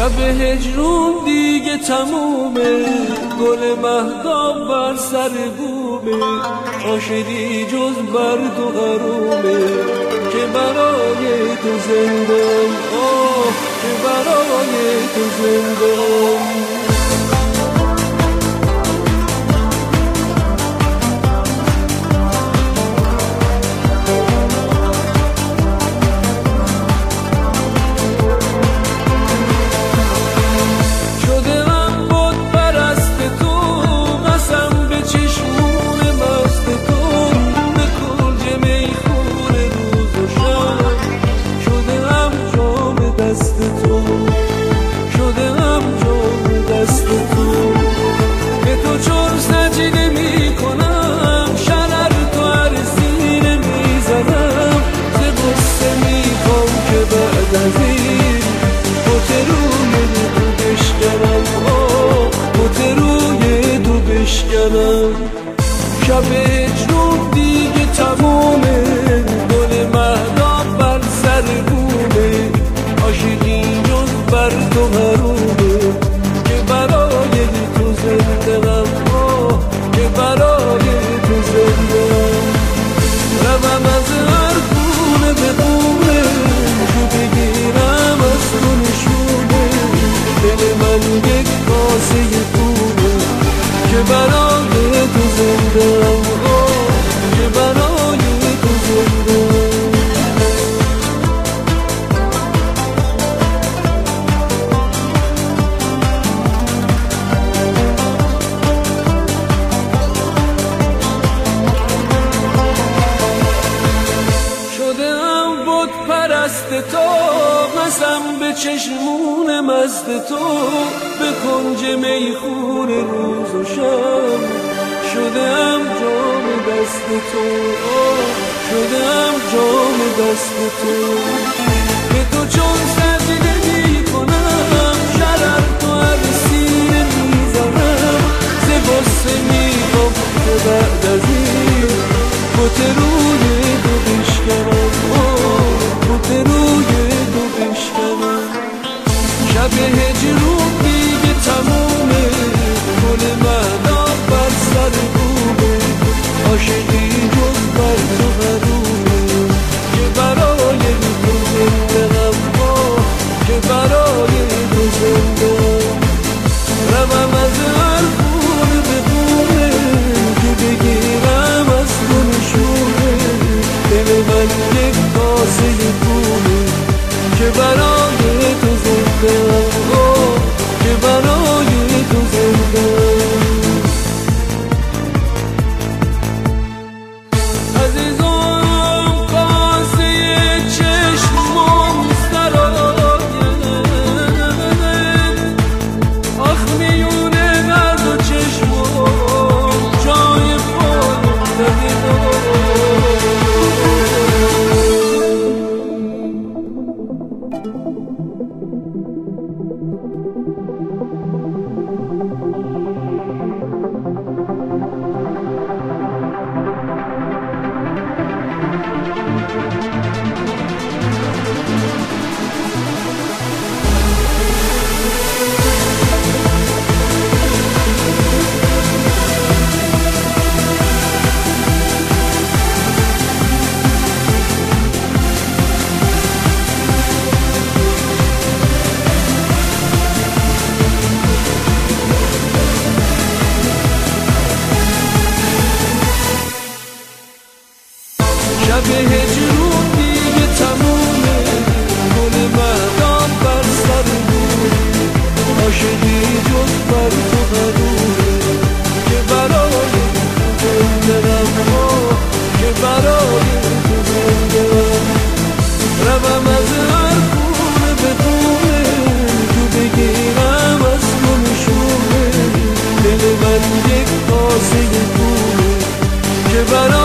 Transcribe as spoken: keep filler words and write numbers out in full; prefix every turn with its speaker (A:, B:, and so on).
A: شب هجرون دیگه تمومه، گل مهتاب بر سر بومه، عاشقی جز بر تو غرومه که برای تو زندم، آه که برای تو زندم. شب هجرون دیگه تمومه، گل مهتاب بر سر بومه، عاشقی جز بر تو حرومه که برای تو زندم، آه که برای تو زندم. روم از هر خونه به خونه، تو بگیرم از تو نشونه، دل من یک کاسه خونه که برای تو زندم، آه که برای تو زندم. شدم بت پرست تو، قسم به چشمون مست تو، به کنج میخور روز و شب شدم جام دست تو، آه شدم جام دست تو. به تو چون سجده می کنم، شرر تو هر سینه می زنم، ز غصه می خوام که بعد از این بت روی تو بشکنم، آه بت روی تو بشکنم. شب هجرون دیگه تمومه، گل مهتاب بر سر بومه، عاشقی جز بر تو حرومه که برای تو زندم، آه که برای تو زندم. روم از هر خونه به خونه، که بگیرم از تو نشونه، دل من یک کاسه خونه که برای تو زندم، آه که برای تو زندم. شب هجرون دیگه تمومه، گل مهتاب بر سر بومه، عاشقی جز بر تو حرومه که برای تو زندم، آه که برای تو زندم. روم از هر خونه به خونه، تو بگیرم از تو نشونه، دل من یک کاسه خونه که برای